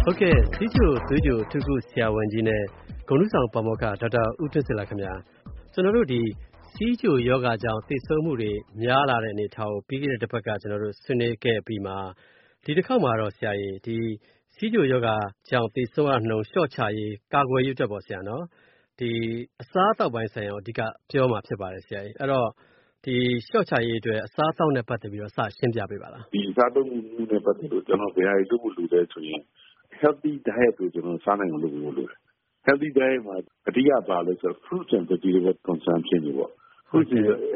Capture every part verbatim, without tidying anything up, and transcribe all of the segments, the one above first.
ဟုတ်ကဲ့စီချိုသွေးကြိုထုခုဆရာဝန်ကြီးနဲ့ဂုဏ်ထူးဆောင်ပါမောက္ခဒေါက်တာဦးထွန်းစိန်လာခင်ဗျာကျွန်တော်တို့ဒီစီချိုယောဂကြောင့်သိဆုံးမှုတွေများလာတဲ့အနေအထားကိုပြီးခဲ့တဲ့တစ်ပတ်ကကျွန်တော်တို့ဆွေးနွေးခဲ့ပြီးမှဒီတစ်ခေါက်မှာတော့ဆရာကြီးဒီစီချိုယောဂကြောင့်သိဆုံးရနှုန်းလျှော့ချရေးကာကွယ်ရေးအတွက်ပေါ့ဆရာနော်ဒီအစားအသောက်ပိုင်းဆိုင်ရာအဓိကပြောမှာဖြစ်ပါတယ်ဆရာကြီးအဲ့တော့ဒီလျှော့ချရေးအတွက်အစားအသောက်နဲ့ပတ်သက်ပြီးတော့စရှင်းပြပေးပါလားဒီအစားအသောက်မှုနဲ့ပတ်သက်လို့ကျွန်တော်ဘယ်ဟာတွေလုပ်ဖို့လိုလဲဆိုရင်healthy diet ကိုကျွန်တော်စားနိုင်အောင်လုပ်ဖို့လိုတယ် healthy diet မှာအဓိကပါလို့ဆို fruits and vegetable consumption တွေပေါ့ fruits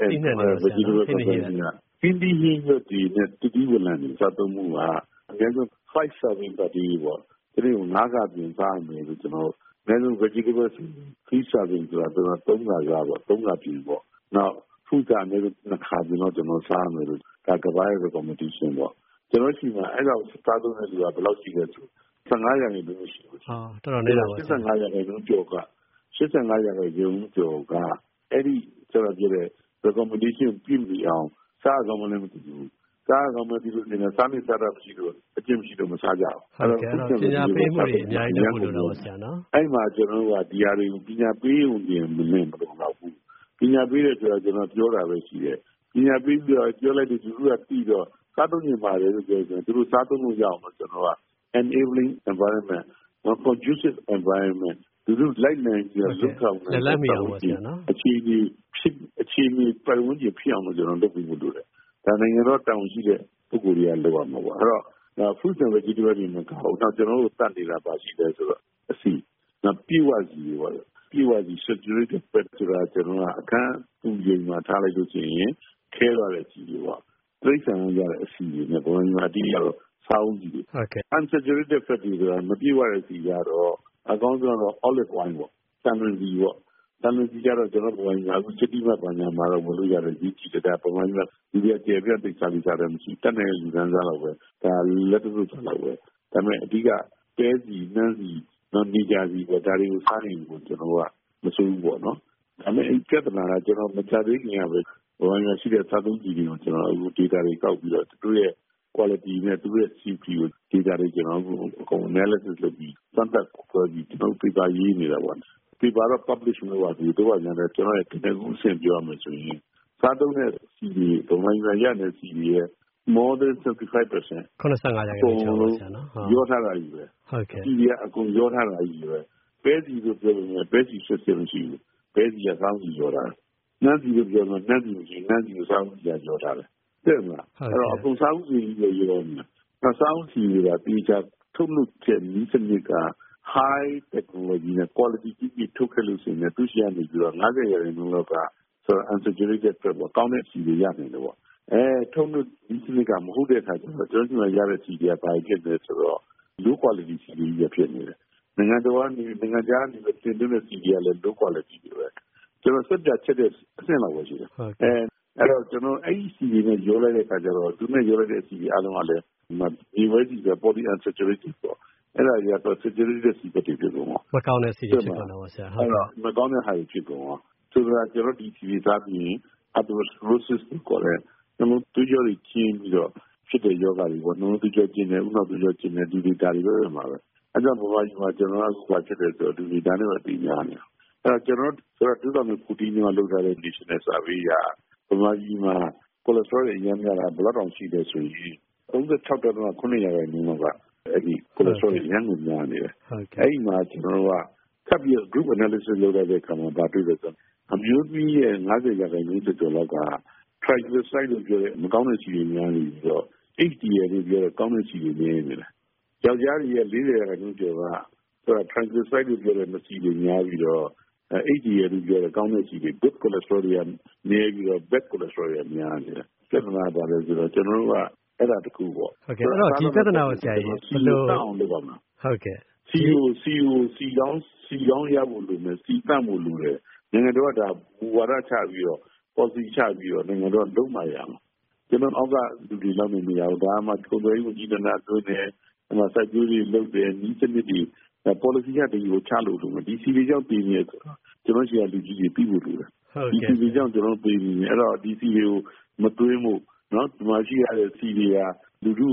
and vegetable consumption ကဟင်းသီးဟင်းရွက်တွေနဲ့တတိဝလံတွေစားသုံးမှုကအများဆုံးfive serving per day ပေါ့ဒီလိုငါးကပြင်စားရမယ်လို့ကျွန်တော်အများဆုံး vegetable three serving ဆိုတာတော့သုံးကစားပေါ့သုံးကပြင်ပေါ့နောက် food ကအများဆုံးနှစ်ခါပြင်တော့ကျွန်တော်စားရမယ်လို့ဒါကဘာရဲ့ recommendation ပေါ့ကျွန်တော်ရှိမှာအဲ့တော့စားသုံးတဲ့လူကဘယ်လောက်ရှိလဲဆိုfifteenရာခိုင်နှုန်းရှိဘူးဟာတော်တော်နေတာပါ fifteenရာခိုင်နှုန်းကျော်ကfifteenရာခိုင်နှုန်းကျော်ကအဲ့ဒီကျွန်တော်ပြောတဲ့ recommendation ပြည့်ပြီးအောင်စားကောင်းမလဲမသိဘူးစားကောင်းမသိလို့နေစားနေစားတာမရှိလို့အကျင့်မရှိလို့မစားကြဘူးအဲ့တော့ပညာပေးမှုတွေအများကြီးလုပ်ဖို့လိုတော့ဆရာနော်အဲ့မှာကျွန်တော်ကဒီဟာတွေကိုပညာပေးုံပြင်မလင့်မလို့တော့ဘူးပညာပေးတဲ့ဆိုတာကျွန်တော်ပြောတာပဲရှိတယ်ပညာပေးပြီးတော့ပြောလိုက်တဲ့သူကတီးတော့စားသုံးနေပါတယ်လို့ပြောတယ်သူတို့စားသုံးလို့ရအောင်လို့ကျွန်တော်ကenabling environment one conducive environment သူတို့လိုက်နိုင်ကြလုပ်ဆောင်နေလက်မရဘူးဆရာနော်အခြေအနေဖြစ်အခြေအနေပတ်ဝန်းကျင်ဖြစ်အောင်လို့ကျွန်တော်လုပ်ပြီးလို့လုပ်တယ်ဒါနိုင်ငံတော်တောင်းရှိတဲ့ပုဂ္ဂိုလ်တွေကလုပ်ရမှာပေါ့အဲ့တော့ fruit and vegetable တွေမကောက်တော့ကျွန်တော်တို့တတ်နေတာပါရှိတယ်ဆိုတော့အစီနောက်ပြည့်ဝစီပေါ့ပြည့်ဝစီ saturated fat ဆိုတာကျွန်တော်ကအခန်းသူ့ရင်မှာထားလိုက်လို့ရှိရင်ခဲရတဲ့စီတွေပေါ့တိရစ္ဆာန်ရတဲ့အစီတွေနဲ့ဘယ်မှာအတိအကျတော့ဆောင်းကြီး okay unsaturated fat တွေဆိုတာမပြည့်ဝတဲ့စီကတော့အကောင်းဆုံးတော့ olive oil ပေါ့တန်လွင်စီပေါ့တန်လွင်စီကြတော့ကျွန်တော်ဘယ်မှာအခုချက်တိမပညာမှာတော့မလို့ရတယ်ဒီကြည့်တဲ့ပုံမှန်ကဒီပြကျေပြတိတ်စားလိစားတယ်မရှိတတ်တဲ့လူတန်းစားတော့ပဲဒါလက်တူစားတော့ပဲဒါပေမဲ့အဓိကတဲစီနန်းစီနော်နေကြစီပေါ့ဒါတွေကိုစားနေကိုကျွန်တော်ကမစိုးဘူးပေါ့နော်ဒါပေမဲ့အဲ့ပြဿနာကကျွန်တော်မချသေးခင်ကပဲဘယ်မှာရှိတဲ့စားသုံးကြည့်တွေကိုကျွန်တော်အခု data တွေကောက်ပြီးတော့သူတို့ရဲ့quality နဲ့သူရဲ့ C P ကို data တွေကျွန်တော်အကုန် analysis လုပ်ပြီးစမ်းသပ်ခေါ်ပြီးကျွန်တော် paper ရေးနေတာပေါ့ paper တော့ publish လုပ်ရပြီးတော့လည်းကျွန်တော်ရဲ့ technical အဆင့်ပြောရမယ်ဆိုရင်စားသုံးတဲ့ C D ဘုံမှန်ရတဲ့ C D ရဲ့ more than seventy-five percent seventy-fiveရာခိုင်နှုန်းကျော်ပါဆရာနော်ရောထားတာကြီးပဲဟုတ်ကဲ့ C D ကအကုန်ရောထားတာကြီးပဲပဲစီလို့ပြောလို့ပဲစီ system ရှိဘူးပဲစီကစောင်းစီရောထားနန်းစီလို့ပြောလို့နန်းစီမရှိနန်းစီကိုစောင်းစီကရောထားတယ်တဲ့မလားအဲ့တော့အကုန်စားဦးစီကြီးရောနေတာ။စားဦးစီကတေချာထုတ်လုပ်တဲ့နည်းစနစ်က high technology နဲ့ quality ကြီးကြီးထုတ်ခဲ့လို့ရှိရင်သူရှိရနေပြီးတော့fiftyရာခိုင်နှုန်းလောက်ကဆိုတော့ unsaturated fat ပေါ့ကောင်းတဲ့စီတွေရနိုင်တယ်ပေါ့အဲထုတ်လုပ်နည်းစနစ်ကမဟုတ်တဲ့အခါကျတော့ကျွန်တော်တို့ရတဲ့စီတွေကဘာဖြစ်လဲဆိုတော့ low quality စီတွေရဖြစ်နေတယ်။နိုင်ငံတော်ကနေနိုင်ငံခြားကနေတင်သွင်းတဲ့စီတွေကလည်း low quality တွေပဲကျွန်တော်စက်ပြချက်တဲ့အဆင့်လောက်ပဲရှိတယ်။အဲအဲ့တော့ကျွန်တော်အဲ့ဒီစီတွေနဲ့ရောလိုက်တဲ့အခါကျတော့သူနဲ့ရောလိုက်တဲ့စီတွေအားလုံးကလည်းဒီဝဲစီက poly unsaturated ပေါ့အဲ့ဒါကြီးကတော့ saturated စီတွေဖြစ်ကုန်ပါမကောင်းတဲ့စီတွေဖြစ်ကုန်တော့ဆရာဟုတ်တော့မကောင်းတဲ့ဟာတွေဖြစ်ကုန်အောင်ဆိုတော့ကျွန်တော်ဒီစီတွေသားပြီး atherosclerosis ကိုလည်းကျွန်တော်တို့ကြော်ကြီးချင်းပြီးတော့ဖြစ်တဲ့ယောဂတွေပေါ့နော်သူကြော်ချင်းနဲ့ဥနောက်သူကြော်ချင်းနဲ့ဒီဒီတာတွေပဲမှာပဲအဲ့တော့ဘဝကြီးမှာကျွန်တော်ကကွာဖြစ်တဲ့ဆိုတော့ဒီဒီတာနဲ့ပဲသိများနေအဲ့တော့ကျွန်တော်ဆိုတော့two thousand fourteenမှာလုပ်ထားတဲ့ national survey ကဘဝကြီးမှာ cholesterol တွေရမ်းများတာဘယ်လောက်တောင်ရှိတယ်ဆိုရင်thirty-six point nineရာခိုင်နှုန်းလောက်ကအဲ့ဒီ cholesterol တွေရမ်းများနေတယ်အဲ့ဒီမှာကျွန်တော်ကထပ်ပြီး group analysis လုပ်တဲ့အခါမှာဘာတွေ့လဲဆိုအမျိုးသမီးရဲ့fiftyရာခိုင်နှုန်းကျော်လောက်က triglyceride လို့ပြောတဲ့မကောင်းတဲ့စီတွေများနေပြီးတော့ H D L လို့ပြောတဲ့ကောင်းတဲ့စီတွေနည်းနေတယ်ယောက်ျားတွေရဲ့fortyရာခိုင်နှုန်းကျော်ကဆိုတော့ triglyceride လို့ပြောတဲ့မစီတွေများပြီးတော့H D L လို့ပြောတဲ့ကောင်းတဲ့စီတွေ good cholesterol တွေနည်းပြီးတော့ bad cholesterol တွေများနေတယ်ပြဿနာပါလဲဆိုတော့ကျွန်တော်တို့ကအဲ့ဒါတခုပေါ့ဟုတ်ကဲ့အဲ့တော့ဒီပြဿနာကိုဆရာကြီးဘယ်လိုအောင်လုပ်ပါမလဲဟုတ်ကဲ့ C O C O C ကောင်း C ကောင်းရဖို့လိုမယ် C တတ်ဖို့လိုတယ်နိုင်ငံတော်ကဒါဘူဝါဒချပြီးတော့ policy ချပြီးတော့နိုင်ငံတော်လုံးမရအောင်ကျွန်တော်အောက်ကလူတွေလောက်နေမရဘူးဒါမှကိုယ်တော်ကြီးကိုကြီးတနာသွင်းတယ်အမှစိုက်ပျိုးရေးလုပ်တယ်ဤစနစ်တွေ policy ကတည်းကိုချလို့လို့ဒီ C တွေကြောင့်တည်နေဆိုတော့ကျွန်တော်ရှိရလူကြီးတွေပြီးဖို့လိုတယ်ဒီ C တွေကြောင့်ကျွန်တော်ပြီးနေအဲ့တော့ဒီ C တွေကိုမသွင်းဖို့နော်ဒီမှာရှိရတဲ့ C တွေကလူထုကို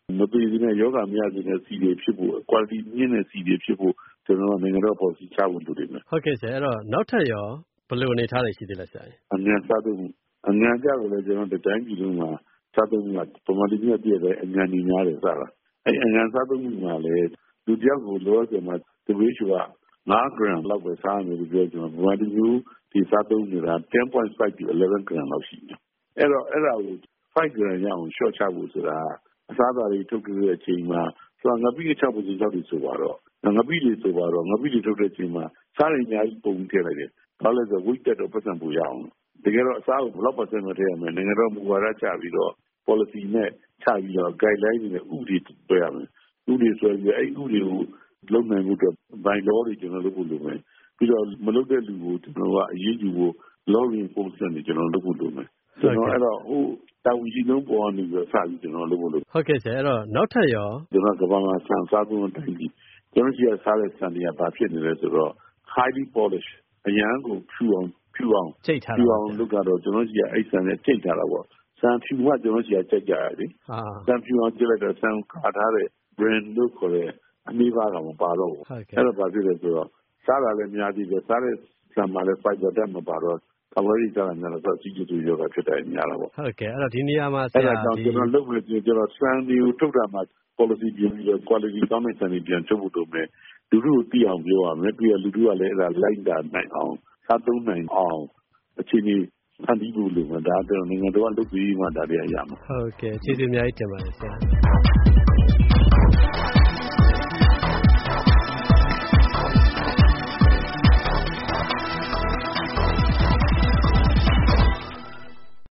မသေးသေးနဲ့ယောဂမရသေးတဲ့စီတွေဖြစ်ဖို့ quality မြင့်တဲ့စီတွေဖြစ်ဖို့ကျွန်တော်နိုင်ငံတော် policy ချဖို့လုပ်နေတယ်ဟုတ်ကဲ့ဆရာအဲ့တော့နောက်ထပ်ရောဘယ်လိုအနေထားတွေရှိသေးလဲဆရာအမြန်စားသုံးမှုအမြန်ကြကိုလည်းကျွန်တော်တိုင်းပြည်လုံးမှာစားသုံးမှုကပမာတိမြတ်ပြည့်တဲ့အမြန်ကြီးများတယ်စတာအဲ့အမြန်စားသုံးမှုမှာလည်းလူတယောက်ကိုလောဆယ်မှာ W H O ကfive gram လောက်ပဲစားမယ်လို့ပြောကျွန်တော်ပမာတိမျိုးဒီစားသုံးနေတာ ten point five to eleven gram လောက်ရှိတယ်အဲ့တော့အဲ့ဒါကိုfive gram ရအောင် short ချဖို့ဆိုတာအစားအစာတွေထုတ်တဲ့အချိန်မှာဆိုငါပြီး၆ percent လောက်တွေဆိုပါတော့ငါပြီးတွေဆိုပါတော့ငါပြီးတွေထုတ်တဲ့အချိန်မှာစားရည်အများကြီးပုံထည့်လိုက်တယ်ဘာလို့လဲဆို weight တက်တော့ပတ်စံပူရအောင်တကယ်တော့အစားကိုဘယ်လောက် percent မထည့်ရမလဲနိုင်ငံတော်မူဝါဒချပြီးတော့ policy နဲ့ချပြီးတော့ guideline တွေနဲ့ဥပဒေပြရမယ်ဥပဒေဆိုရင်အဲ့ဥပဒေကိုလုံနိုင်မှုအတွက် by law တွေကျွန်တော်လုပ်ဖို့လိုမယ်ပြီးတော့မလုပ်တဲ့လူကိုကျွန်တော်ကအရေးယူဖို့ law enforcement တွေကျွန်တော်လုပ်ဖို့လိုမယ်ကျွန်တော်အဲ့တော့ဟိုတာဝန်ရှိဆုံးပေါ်နေပြီးစပြီးကျွန်တော်လုပ်ဖို့လိုဟုတ်ကဲ့ဆရာအဲ့တော့နောက်ထပ်ရောကျွန်တော်ကဘာမှစံစားဖို့တိုင်းပြီးကျွန်တော်ကြီးကစားတဲ့စံတွေကဘာဖြစ်နေလဲဆိုတော့ highly polish အရန်ကိုဖြူအောင်ဖြူအောင်ကြိတ်ထားဖြူအောင်လုပ်ကတော့ကျွန်တော်ကြီးကအဲ့စံနဲ့ကြိတ်ထားတာပေါ့စံဖြူကကျွန်တော်ကြီးကကြိတ်ကြရတယ်စံဖြူအောင်ကြိတ်လိုက်တော့စံကာထားတဲ့ brand လို့ခေါ်တဲ့အမေးပါကမပါတော့ဘူးအဲ့တော့ဘာဖြစ်လဲဆိုတော့စားတာလည်းများသေးတယ်စားတဲ့စံမှာလည်း fiber တက်မပါတော့ကဝရီစားတယ်လည်းဆိုစီကျူယောဂဖြစ်တယ်များတာပေါ့ဟုတ်ကဲ့အဲ့တော့ဒီနေရာမှာဆရာဒီကျွန်တော်လုပ်မယ်ကျွန်တော်စံမျိုးထုတ်တာမှာ policy ပြင်ပြီးတော့ quality ကောင်းတဲ့စံတွေပြန်ထုတ်ဖို့လုပ်မယ်လူထုကိုသိအောင်ပြောရမယ်ပြီးတော့လူထုကလည်းအဲ့ဒါလိုက်တာနိုင်အောင်စားသုံးနိုင်အောင်အခြေအနေဖန်တီးဖို့လိုမှာဒါတော့နိုင်ငံတော်ကလုပ်ပြီးမှဒါတွေရမှာဟုတ်ကဲ့ကျေးဇူးအများကြီးတင်ပါတယ်ဆရာ